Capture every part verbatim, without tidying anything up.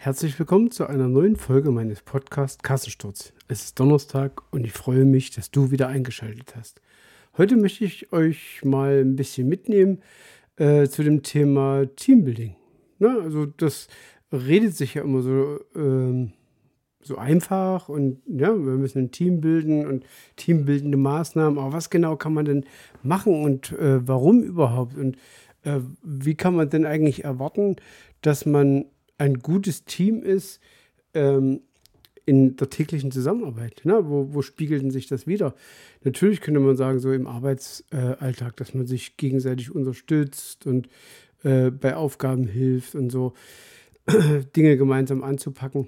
Herzlich willkommen zu einer neuen Folge meines Podcasts Kassensturz. Es ist Donnerstag und ich freue mich, dass du wieder eingeschaltet hast. Heute möchte ich euch mal ein bisschen mitnehmen äh, zu dem Thema Teambuilding. Ne? Also das redet sich ja immer so, ähm, so einfach und ja, wir müssen ein Team bilden und teambildende Maßnahmen. Aber was genau kann man denn machen und äh, warum überhaupt? Und äh, wie kann man denn eigentlich erwarten, dass man ein gutes Team ist ähm, in der täglichen Zusammenarbeit? Ne? Wo, wo spiegelt denn sich das wider? Natürlich könnte man sagen, so im Arbeitsalltag, dass man sich gegenseitig unterstützt und äh, bei Aufgaben hilft und so Dinge gemeinsam anzupacken.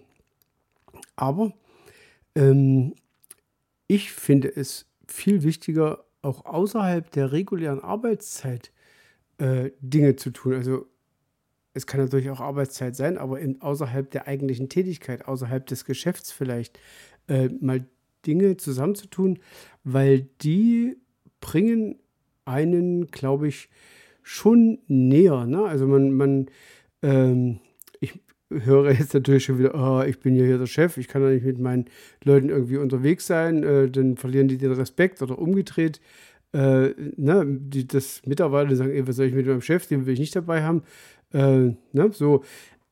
Aber ähm, ich finde es viel wichtiger, auch außerhalb der regulären Arbeitszeit äh, Dinge zu tun. Also es kann natürlich auch Arbeitszeit sein, aber in, außerhalb der eigentlichen Tätigkeit, außerhalb des Geschäfts vielleicht, äh, mal Dinge zusammenzutun, weil die bringen einen, glaube ich, schon näher. Ne? Also man, man ähm, ich höre jetzt natürlich schon wieder, oh, ich bin ja hier der Chef, ich kann ja nicht mit meinen Leuten irgendwie unterwegs sein, äh, dann verlieren die den Respekt oder umgedreht. Äh, ne, die, das Mitarbeiter sagen, ey, was soll ich mit meinem Chef, den will ich nicht dabei haben. Äh, ne, so.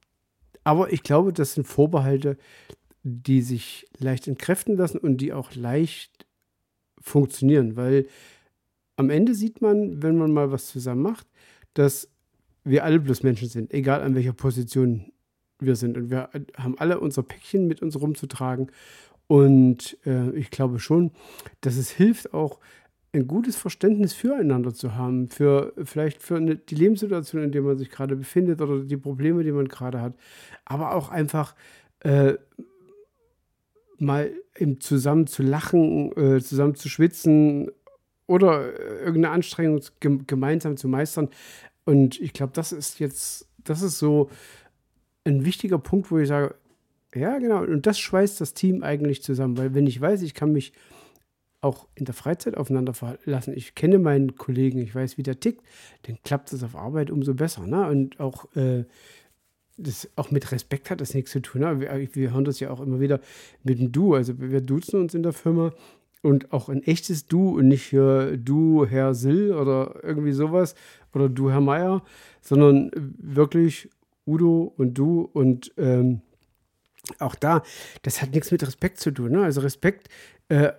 Aber ich glaube, das sind Vorbehalte, die sich leicht entkräften lassen und die auch leicht funktionieren, weil am Ende sieht man, wenn man mal was zusammen macht, dass wir alle bloß Menschen sind, egal an welcher Position wir sind. Und wir haben alle unser Päckchen mit uns rumzutragen. Und äh, ich glaube schon, dass es hilft, auch ein gutes Verständnis füreinander zu haben, für vielleicht für eine, die Lebenssituation, in der man sich gerade befindet oder die Probleme, die man gerade hat, aber auch einfach äh, mal eben zusammen zu lachen, äh, zusammen zu schwitzen oder äh, irgendeine Anstrengung gem- gemeinsam zu meistern. Und ich glaube, das ist jetzt, das ist so ein wichtiger Punkt, wo ich sage, ja, genau, und das schweißt das Team eigentlich zusammen, weil wenn ich weiß, ich kann mich auch in der Freizeit aufeinander verlassen. Ich kenne meinen Kollegen, ich weiß, wie der tickt, dann klappt es auf Arbeit umso besser. Ne? Und auch, äh, das, auch mit Respekt hat das nichts zu tun. Ne? Wir, wir hören das ja auch immer wieder mit dem Du. Also wir duzen uns in der Firma und auch ein echtes Du und nicht hier Du, Herr Sill oder irgendwie sowas oder Du, Herr Meier, sondern wirklich Udo und Du und ähm, auch da, das hat nichts mit Respekt zu tun. Ne? Also Respekt äh,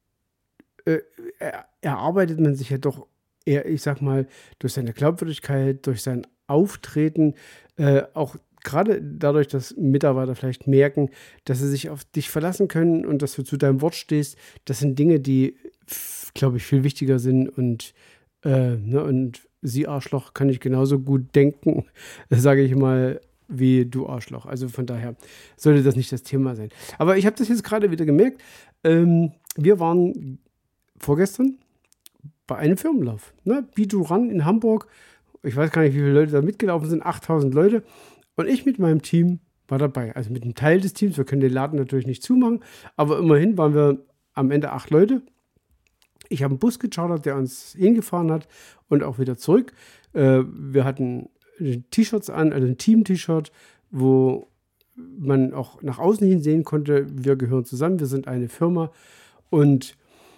äh, er- erarbeitet man sich ja doch eher, ich sag mal, durch seine Glaubwürdigkeit, durch sein Auftreten, äh, auch gerade dadurch, dass Mitarbeiter vielleicht merken, dass sie sich auf dich verlassen können und dass du zu deinem Wort stehst. Das sind Dinge, die, glaube ich, viel wichtiger sind und, äh, ne, und sie Arschloch kann ich genauso gut denken, sage ich mal, wie du Arschloch. Also von daher sollte das nicht das Thema sein. Aber ich habe das jetzt gerade wieder gemerkt. Ähm, wir waren vorgestern bei einem Firmenlauf. Ne? B zwei Run in Hamburg. Ich weiß gar nicht, wie viele Leute da mitgelaufen sind. achttausend Leute. Und ich mit meinem Team war dabei. Also mit einem Teil des Teams. Wir können den Laden natürlich nicht zumachen. Aber immerhin waren wir am Ende acht Leute. Ich habe einen Bus gechartert, der uns hingefahren hat und auch wieder zurück. Äh, wir hatten T-Shirts an, also ein Team-T-Shirt, wo man auch nach außen hin sehen konnte, wir gehören zusammen, wir sind eine Firma. Und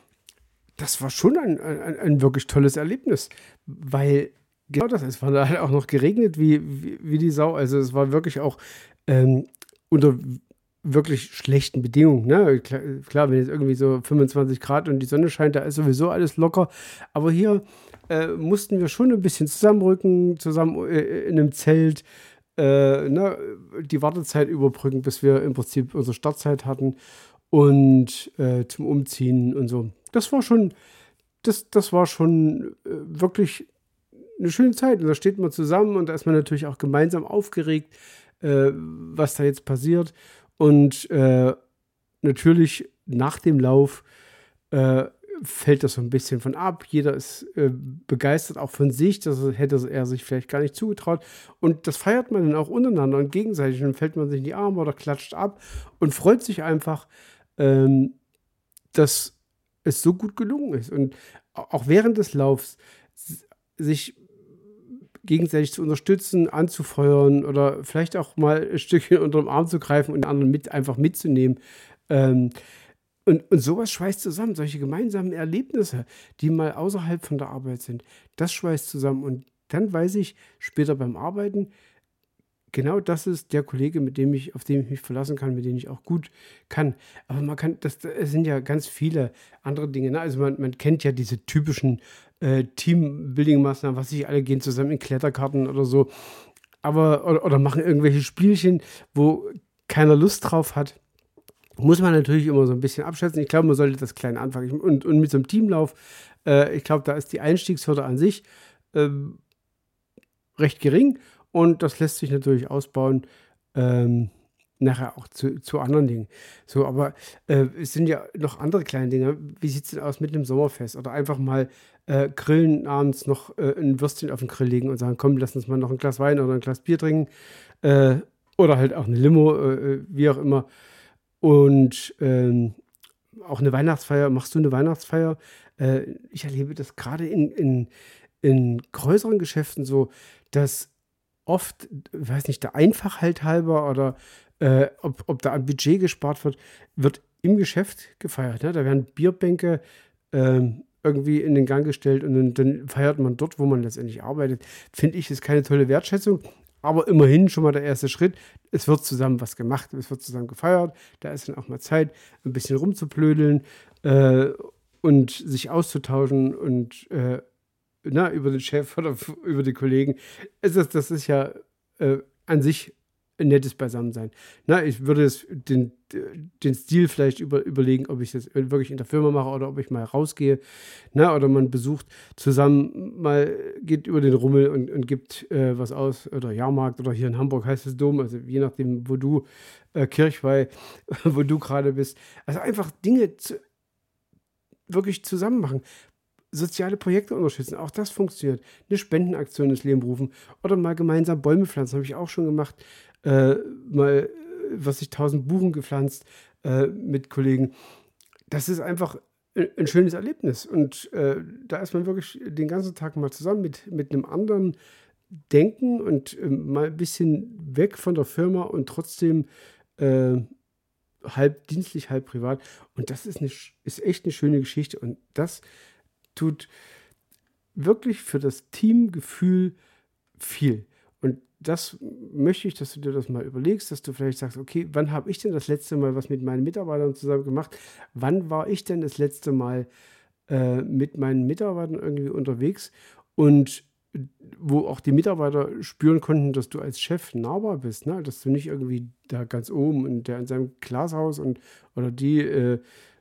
das war schon ein, ein, ein wirklich tolles Erlebnis, weil genau das, es war da halt auch noch geregnet wie, wie, wie die Sau. Also es war wirklich auch ähm, unter wirklich schlechten Bedingungen. Ne? Klar, klar, wenn jetzt irgendwie so fünfundzwanzig Grad und die Sonne scheint, da ist sowieso alles locker. Aber hier äh, mussten wir schon ein bisschen zusammenrücken, zusammen äh, in einem Zelt, äh, ne? Die Wartezeit überbrücken, bis wir im Prinzip unsere Startzeit hatten und äh, zum Umziehen und so. Das war schon, das, das war schon äh, wirklich eine schöne Zeit. Und da steht man zusammen und da ist man natürlich auch gemeinsam aufgeregt, äh, was da jetzt passiert. Und äh, natürlich nach dem Lauf äh, fällt das so ein bisschen von ab. Jeder ist äh, begeistert auch von sich. Das hätte er sich vielleicht gar nicht zugetraut. Und das feiert man dann auch untereinander und gegenseitig. Und dann fällt man sich in die Arme oder klatscht ab und freut sich einfach, ähm, dass es so gut gelungen ist. Und auch während des Laufs sich gegenseitig zu unterstützen, anzufeuern oder vielleicht auch mal ein Stückchen unter den Arm zu greifen und den anderen mit, einfach mitzunehmen. Ähm, und, und sowas schweißt zusammen, solche gemeinsamen Erlebnisse, die mal außerhalb von der Arbeit sind, das schweißt zusammen. Und dann weiß ich später beim Arbeiten, genau das ist der Kollege, mit dem ich, auf den ich mich verlassen kann, mit dem ich auch gut kann. Aber man kann, das, es sind ja ganz viele andere Dinge. Ne? Also man, man kennt ja diese typischen äh, Teambuilding-Maßnahmen, was sich alle gehen zusammen in Kletterkarten oder so. Aber, oder, oder machen irgendwelche Spielchen, wo keiner Lust drauf hat. Muss man natürlich immer so ein bisschen abschätzen. Ich glaube, man sollte das klein anfangen. Und, und mit so einem Teamlauf, äh, ich glaube, da ist die Einstiegshürde an sich ähm, recht gering. Und das lässt sich natürlich ausbauen, ähm, nachher auch zu, zu anderen Dingen. So, aber äh, es sind ja noch andere kleine Dinge. Wie sieht es denn aus mit einem Sommerfest? Oder einfach mal äh, grillen, abends noch äh, ein Würstchen auf den Grill legen und sagen, komm, lass uns mal noch ein Glas Wein oder ein Glas Bier trinken. Äh, oder halt auch eine Limo, äh, wie auch immer. Und ähm, auch eine Weihnachtsfeier. Machst du eine Weihnachtsfeier? Äh, ich erlebe das gerade in, in, in größeren Geschäften so, dass oft, weiß nicht, der Einfachheit halber oder äh, ob, ob da am Budget gespart wird, wird im Geschäft gefeiert. Ne? Da werden Bierbänke ähm, irgendwie in den Gang gestellt und dann, dann feiert man dort, wo man letztendlich arbeitet. Finde ich, ist keine tolle Wertschätzung, aber immerhin schon mal der erste Schritt. Es wird zusammen was gemacht, es wird zusammen gefeiert. Da ist dann auch mal Zeit, ein bisschen rumzublödeln äh, und sich auszutauschen und äh, na, über den Chef oder f- über die Kollegen. Es ist, das ist ja äh, an sich ein nettes Beisammensein. Na, ich würde es den, den Stil vielleicht über, überlegen, ob ich das wirklich in der Firma mache oder ob ich mal rausgehe. Na, oder man besucht zusammen mal, geht über den Rummel und, und gibt äh, was aus. Oder Jahrmarkt oder hier in Hamburg heißt es Dom, also je nachdem, wo du, äh, Kirchweih, wo du gerade bist. Also einfach Dinge zu, wirklich zusammen machen, soziale Projekte unterstützen. Auch das funktioniert. Eine Spendenaktion ins Leben rufen oder mal gemeinsam Bäume pflanzen, habe ich auch schon gemacht. Äh, mal, äh, was ich, tausend Buchen gepflanzt äh, mit Kollegen. Das ist einfach ein, ein schönes Erlebnis. Und äh, da ist man wirklich den ganzen Tag mal zusammen mit, mit einem anderen Denken und äh, mal ein bisschen weg von der Firma und trotzdem äh, halb dienstlich, halb privat. Und das ist, eine, sch- ist echt eine schöne Geschichte. Und das tut wirklich für das Teamgefühl viel. Und das möchte ich, dass du dir das mal überlegst, dass du vielleicht sagst, okay, wann habe ich denn das letzte Mal was mit meinen Mitarbeitern zusammen gemacht? Wann war ich denn das letzte Mal äh, mit meinen Mitarbeitern irgendwie unterwegs? Und wo auch die Mitarbeiter spüren konnten, dass du als Chef nahbar bist, ne? Dass du nicht irgendwie da ganz oben und der in seinem Glashaus und oder die äh,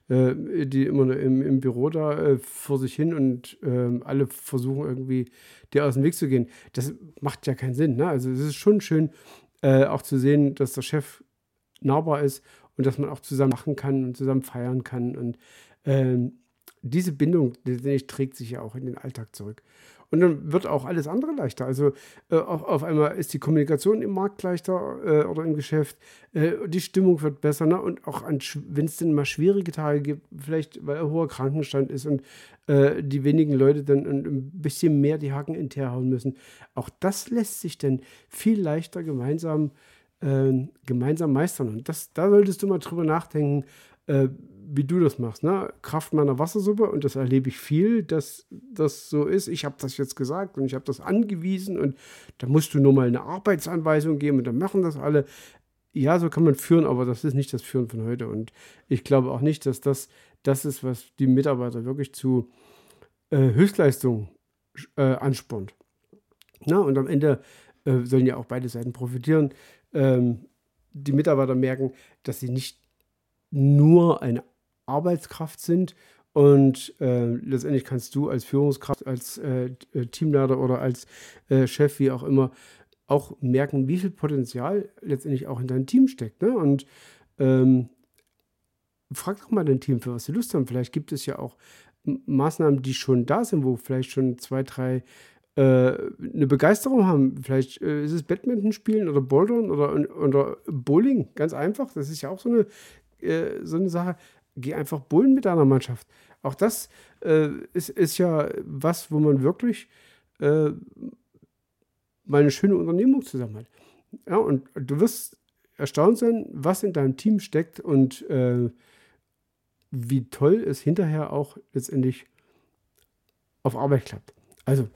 äh, die immer nur im, im Büro da äh, vor sich hin und ähm, alle versuchen irgendwie dir aus dem Weg zu gehen. Das macht ja keinen Sinn. Ne? Also es ist schon schön, äh, auch zu sehen, dass der Chef nahbar ist und dass man auch zusammen machen kann und zusammen feiern kann. Und ähm, diese Bindung, die, die trägt sich ja auch in den Alltag zurück. Und dann wird auch alles andere leichter. Also äh, auf, auf einmal ist die Kommunikation im Markt leichter äh, oder im Geschäft. Äh, die Stimmung wird besser. Ne? Und auch wenn es dann mal schwierige Tage gibt, vielleicht weil ein hoher Krankenstand ist und äh, die wenigen Leute dann ein, ein bisschen mehr die Haken in den Teer hauen müssen. Auch das lässt sich dann viel leichter gemeinsam, äh, gemeinsam meistern. Und das, da solltest du mal drüber nachdenken, äh, wie du das machst, ne? Kraft meiner Wassersuppe, und das erlebe ich viel, dass das so ist. Ich habe das jetzt gesagt und ich habe das angewiesen und da musst du nur mal eine Arbeitsanweisung geben und dann machen das alle. Ja, so kann man führen, aber das ist nicht das Führen von heute. Und ich glaube auch nicht, dass das das ist, was die Mitarbeiter wirklich zu äh, Höchstleistung äh, anspornt. Na, und am Ende äh, sollen ja auch beide Seiten profitieren. Ähm, die Mitarbeiter merken, dass sie nicht nur eine Arbeitskraft sind und äh, letztendlich kannst du als Führungskraft, als äh, äh, Teamleiter oder als äh, Chef, wie auch immer, auch merken, wie viel Potenzial letztendlich auch in deinem Team steckt. Ne? Und ähm, frag doch mal dein Team, für was sie Lust haben. Vielleicht gibt es ja auch M- Maßnahmen, die schon da sind, wo vielleicht schon zwei, drei äh, eine Begeisterung haben. Vielleicht äh, ist es Badminton spielen oder Bouldern oder, oder Bowling, ganz einfach. Das ist ja auch so eine, äh, so eine Sache. Geh einfach bowlen mit deiner Mannschaft. Auch das äh, ist, ist ja was, wo man wirklich äh, mal eine schöne Unternehmung zusammen hat. Ja, und du wirst erstaunt sein, was in deinem Team steckt und äh, wie toll es hinterher auch letztendlich auf Arbeit klappt. Also,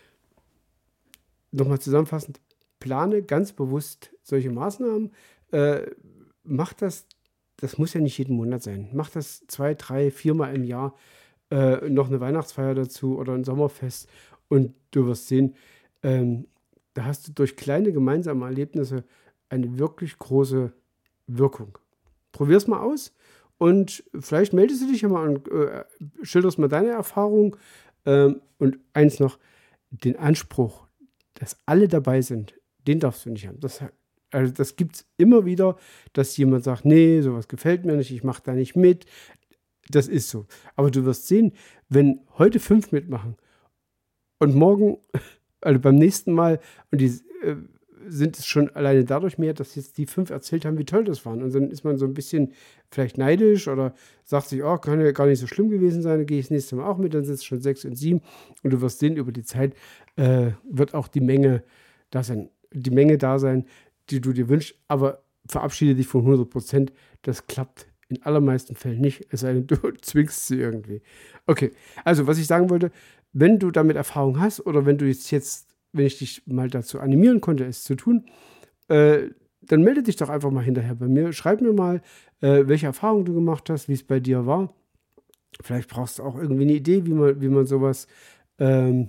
nochmal zusammenfassend, plane ganz bewusst solche Maßnahmen. Äh, mach das, das muss ja nicht jeden Monat sein. Mach das zwei, drei, viermal im Jahr. Äh, noch eine Weihnachtsfeier dazu oder ein Sommerfest. Und du wirst sehen, ähm, da hast du durch kleine gemeinsame Erlebnisse eine wirklich große Wirkung. Probier's mal aus und vielleicht meldest du dich ja mal und äh, schilderst mal deine Erfahrung. Ähm, und eins noch, den Anspruch, dass alle dabei sind, den darfst du nicht haben. Das, also das gibt es immer wieder, dass jemand sagt, nee, sowas gefällt mir nicht, ich mache da nicht mit. Das ist so. Aber du wirst sehen, wenn heute fünf mitmachen und morgen, also beim nächsten Mal, und die äh, sind es schon alleine dadurch mehr, dass jetzt die fünf erzählt haben, wie toll das waren. Und dann ist man so ein bisschen vielleicht neidisch oder sagt sich, oh, kann ja gar nicht so schlimm gewesen sein, dann gehe ich das nächste Mal auch mit, dann sind es schon sechs und sieben. Und du wirst sehen, über die Zeit äh, wird auch die Menge da sein, die Menge da sein, die du dir wünschst. Aber verabschiede dich von hundert Prozent. Das klappt in allermeisten Fällen nicht, es sei denn, du zwingst sie irgendwie. Okay, also was ich sagen wollte, wenn du damit Erfahrung hast oder wenn du jetzt, jetzt wenn ich dich mal dazu animieren konnte, es zu tun, äh, dann melde dich doch einfach mal hinterher bei mir. Schreib mir mal, äh, welche Erfahrungen du gemacht hast, wie es bei dir war. Vielleicht brauchst du auch irgendwie eine Idee, wie man, wie man sowas ähm,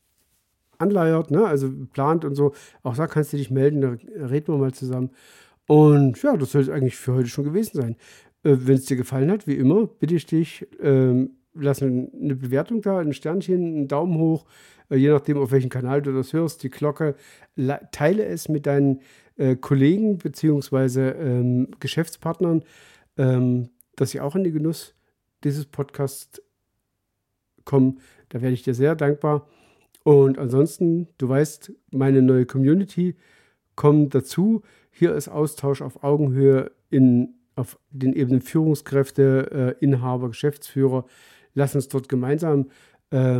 anleiert, ne? Also plant und so. Auch da kannst du dich melden, da reden wir mal zusammen. Und ja, das soll es eigentlich für heute schon gewesen sein. Äh, wenn es dir gefallen hat, wie immer, bitte ich dich, ähm, lass eine Bewertung da, ein Sternchen, einen Daumen hoch, äh, je nachdem, auf welchem Kanal du das hörst, die Glocke. La- teile es mit deinen äh, Kollegen bzw. Ähm, Geschäftspartnern, ähm, dass sie auch in den Genuss dieses Podcasts kommen. Da werde ich dir sehr dankbar. Und ansonsten, du weißt, meine neue Community kommt dazu. Hier ist Austausch auf Augenhöhe in, auf den Ebenen Führungskräfte, äh, Inhaber, Geschäftsführer. Lass uns dort gemeinsam äh,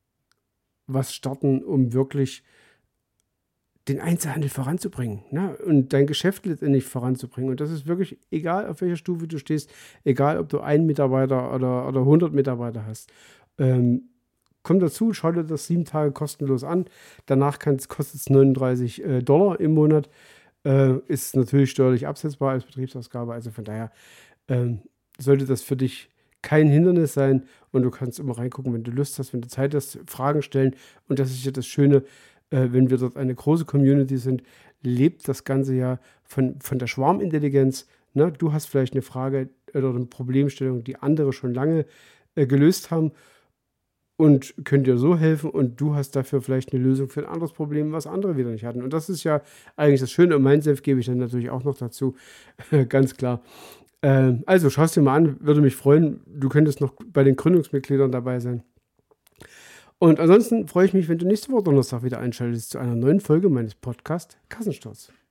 was starten, um wirklich den Einzelhandel voranzubringen, ne? Und dein Geschäft letztendlich voranzubringen. Und das ist wirklich egal, auf welcher Stufe du stehst, egal, ob du einen Mitarbeiter oder, oder hundert Mitarbeiter hast. Ähm, komm dazu, schau dir das sieben Tage kostenlos an. Danach kostet es neununddreißig äh, Dollar im Monat. Äh, ist natürlich steuerlich absetzbar als Betriebsausgabe. Also von daher ähm, sollte das für dich kein Hindernis sein. Und du kannst immer reingucken, wenn du Lust hast, wenn du Zeit hast, Fragen stellen. Und das ist ja das Schöne, äh, wenn wir dort eine große Community sind, lebt das Ganze ja von, von der Schwarmintelligenz. Ne? Du hast vielleicht eine Frage oder eine Problemstellung, die andere schon lange äh, gelöst haben und können dir so helfen und du hast dafür vielleicht eine Lösung für ein anderes Problem, was andere wieder nicht hatten. Und das ist ja eigentlich das Schöne und mein Senf gebe ich dann natürlich auch noch dazu, ganz klar. Ähm, also schau es dir mal an, würde mich freuen. Du könntest noch bei den Gründungsmitgliedern dabei sein. Und ansonsten freue ich mich, wenn du nächste Woche Donnerstag wieder einschaltest zu einer neuen Folge meines Podcasts Kassensturz.